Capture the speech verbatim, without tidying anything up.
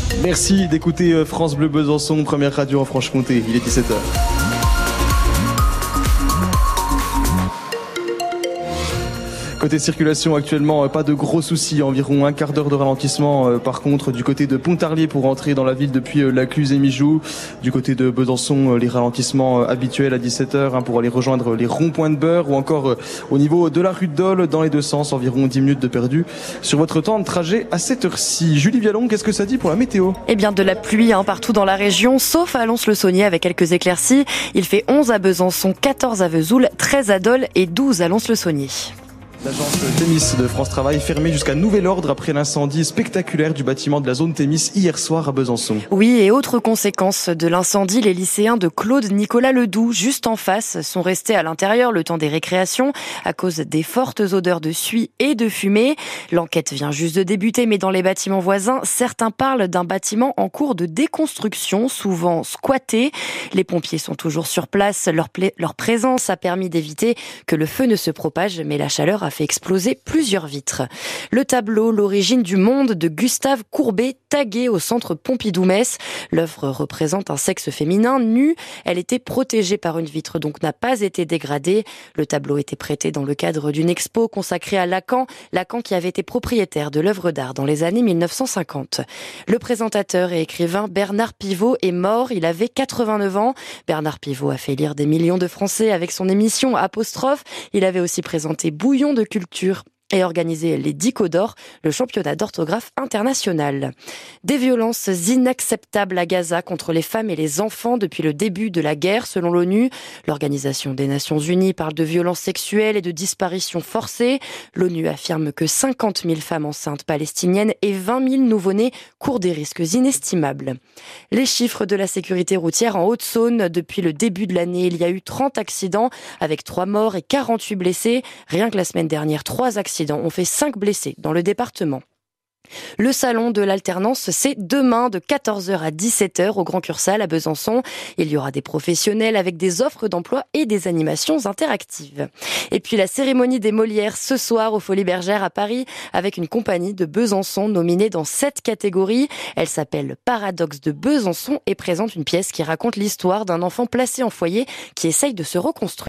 Merci d'écouter France Bleu Besançon, première radio en Franche-Comté. Il est dix-sept heures. Côté circulation, actuellement, pas de gros soucis. Environ un quart d'heure de ralentissement, par contre, du côté de Pontarlier pour entrer dans la ville depuis Lacluse et Mijoux. Du côté de Besançon, les ralentissements habituels à dix-sept heures pour aller rejoindre les ronds-points de Beurre, ou encore au niveau de la rue de Dole, dans les deux sens, environ dix minutes de perdu sur votre temps de trajet à cette heure-ci. Julie Vialon, qu'est-ce que ça dit pour la météo? Eh bien, de la pluie hein, partout dans la région, sauf à Lons-le-Saunier avec quelques éclaircies. Il fait onze à Besançon, quatorze à Vesoul, treize à Dole et douze à Lons-le-Saunier. L'agence Thémis de France Travail fermée jusqu'à nouvel ordre après l'incendie spectaculaire du bâtiment de la zone Thémis hier soir à Besançon. Oui, et autre conséquence de l'incendie, les lycéens de Claude Nicolas Ledoux, juste en face, sont restés à l'intérieur le temps des récréations à cause des fortes odeurs de suie et de fumée. L'enquête vient juste de débuter, mais dans les bâtiments voisins, certains parlent d'un bâtiment en cours de déconstruction, souvent squatté. Les pompiers sont toujours sur place. Leur, pla- leur présence a permis d'éviter que le feu ne se propage, mais la chaleur a fait exploser plusieurs vitres. Le tableau L'origine du monde de Gustave Courbet, tagué au centre Pompidou-Metz. L'œuvre représente un sexe féminin nu. Elle était protégée par une vitre, donc n'a pas été dégradée. Le tableau était prêté dans le cadre d'une expo consacrée à Lacan. Lacan qui avait été propriétaire de l'œuvre d'art dans les années mille neuf cent cinquante. Le présentateur et écrivain Bernard Pivot est mort. Il avait quatre-vingt-neuf ans. Bernard Pivot a fait lire des millions de Français avec son émission Apostrophe. Il avait aussi présenté Bouillon de culture et organisé les Dico d'or, le championnat d'orthographe international. Des violences inacceptables à Gaza contre les femmes et les enfants depuis le début de la guerre, selon l'ONU. L'Organisation des Nations Unies parle de violences sexuelles et de disparitions forcées. L'ONU affirme que cinquante mille femmes enceintes palestiniennes et vingt mille nouveau-nés courent des risques inestimables. Les chiffres de la sécurité routière en Haute-Saône, depuis le début de l'année, il y a eu trente accidents avec trois morts et quarante-huit blessés. Rien que la semaine dernière, trois accidents ont fait cinq blessés dans le département. Le salon de l'alternance, c'est demain de quatorze heures à dix-sept heures au Grand Cursal à Besançon. Il y aura des professionnels avec des offres d'emploi et des animations interactives. Et puis la cérémonie des Molières ce soir aux Folies Bergères à Paris avec une compagnie de Besançon nominée dans sept catégories. Elle s'appelle Paradoxe de Besançon et présente une pièce qui raconte l'histoire d'un enfant placé en foyer qui essaye de se reconstruire.